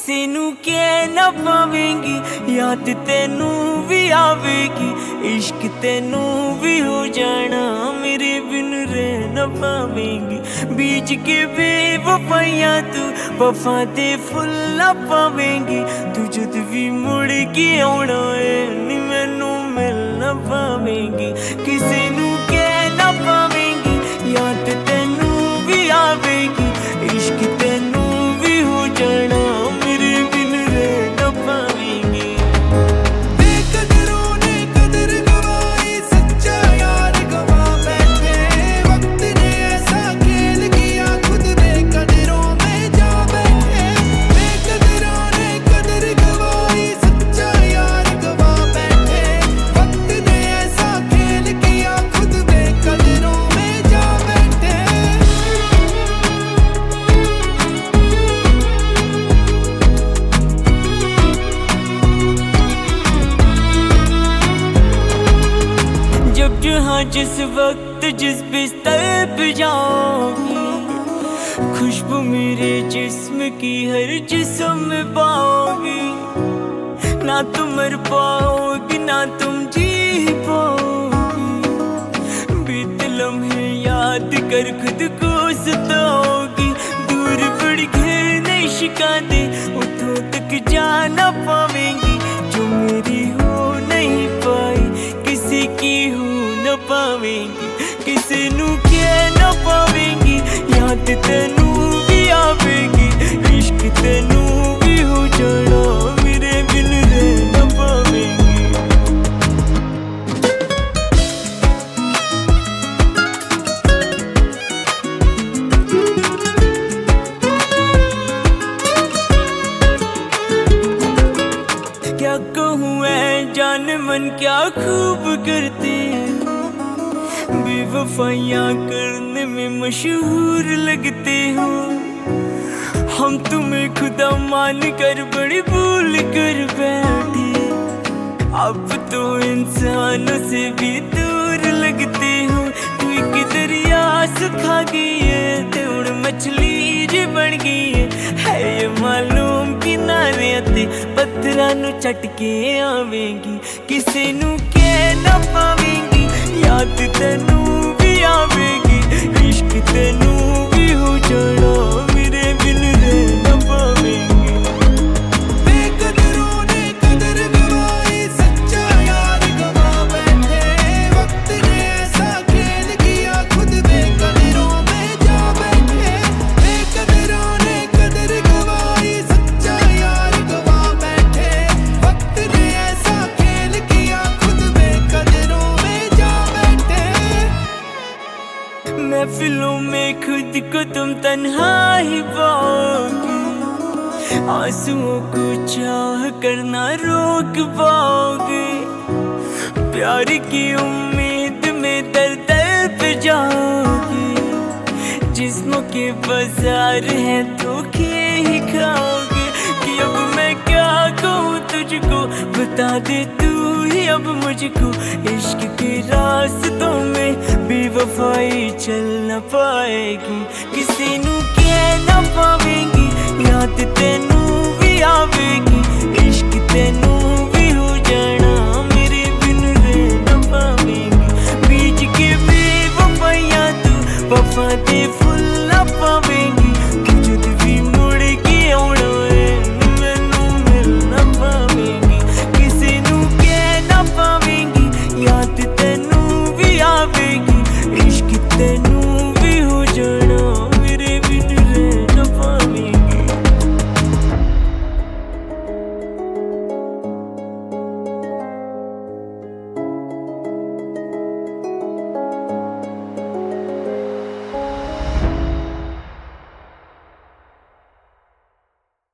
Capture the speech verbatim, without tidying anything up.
किसी नू कह ना पावेंगी, याद तेनू भी आवेगी, इश्क तेनू भी हो जाना, मेरे बिन रह ना पावेंगी। बीच के बेवफाइयां तू वफा दे फुल ना पावेंगी, तू जद भी मुड़ के आना है नी मैनू मिल ना पावेंगी। किसी नू कह ना पावेंगी, याद तेनू भी आवेगी, इश्क तेनू भी हो जाना, मेरे बिन रह ना पावेंगी। बेकदरों ने कदर गवाई, सच्चा यार गवा बैठे, वक्त ने ऐसा खेल किया, खुद बेकदरों में जा बैठे। बेकदरों ने कदर गवाई, सच्चा यार गवा बैठे, वक्त ने ऐसा खेल किया, खुद बेकदरों में जा बैठे। जब जहाँ जिस वक्त जिस बिस्तर पे जाओगी, खुशबू मेरे जिस्म की हर जिस्म में पाओगी। ना तुम मर पाओगी ना तुम जी पाओगी, बीत लम्हे याद कर खुद को सताओगी। दूर बड़ी घर नहीं शिकाते, उठों तक जा ना पावेंगी, जो मेरी हो नहीं पाई किसी की हो न पावेंगी। किसी नू कह न पावेंगी, याद तेनू भी आवेगी, इश्क तेनू भी हो जाना, मेरे बिन रह न पावेंगी। क्या कहूँ ऐ जान मन क्या खूब करते, बेवफाइयाँ करने में मशहूर लगते हो। हम तुम्हें खुदा मान कर बड़ी भूल कर बैठे, अब तो इंसानों से भी दूर लगते हो। तू एक दरिया सुखा गई है, तोड़ मछली जी बन गई है, है ये मालूम किनारे आते पत्थरां नू चट के आवेंगी। किसी नू कह ना पावेंगी, याद तेनू भी आवेगी, इश्क तेनू भी हो जाना, मेरे बिन रह ना पावेंगी। बेकदरों ने कदर गवाई, सच्चा यार गवा बैठे, वक्त ने ऐसा खेल किया, खुद बेकदरों में जा बैठे। बेकदरों ने कदर गवाई, सच्चा यार गवा बैठे, वक्त ने ऐसा खेल किया, खुद बेकदरों में जा बैठे। महफिलों में खुद को तुम तन्हा ही पाओगी, आंसुओं को चाह करना रोक पाओगे। प्यार की उम्मीद में दर दर पे जाओगे, जिस्मों के बाजार है धोखे ही खाओगे। कि अब मैं क्या कहूँ तुझको, बता दे तू ही अब मुझको, इश्क के रास्तों में बेवफाई चल न पाएगी। किसी नू कह ना पावेंगी, याद तेनू भी आवेगी, इश्क तेनू भी हो जाना, मेरे बिन रह न पावेंगी। बीच के बेवफाइयां तू वफा दे